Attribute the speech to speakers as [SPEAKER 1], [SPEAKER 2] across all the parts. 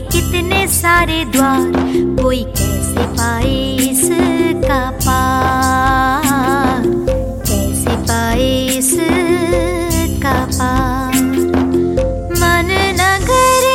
[SPEAKER 1] कितने सारे द्वार, कोई कैसे पाए इसका पार, कैसे पाए इसका पार। मन न करे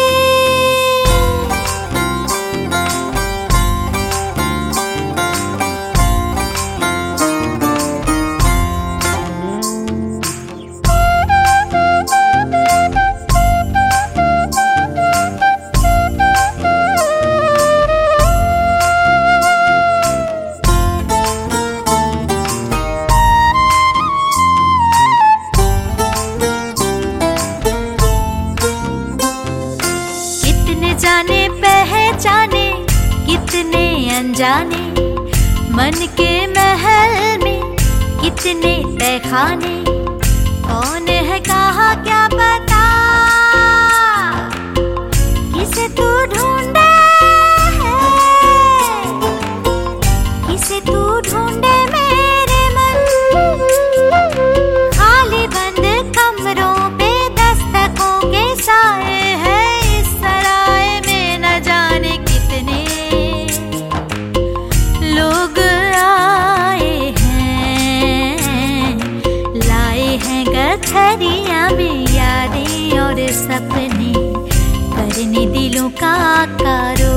[SPEAKER 1] जाने पहचाने कितने अनजाने, मन के महल में कितने तहखाने। कौन है कहाँ क्या पता, किसे तू ढूंढे है, किसे तू ढूंढे मेरे मन। खाली बंद कमरों पे दस्तकों के साए हैं, गठरिया में यादें और सपने, करने दिलों का कारो।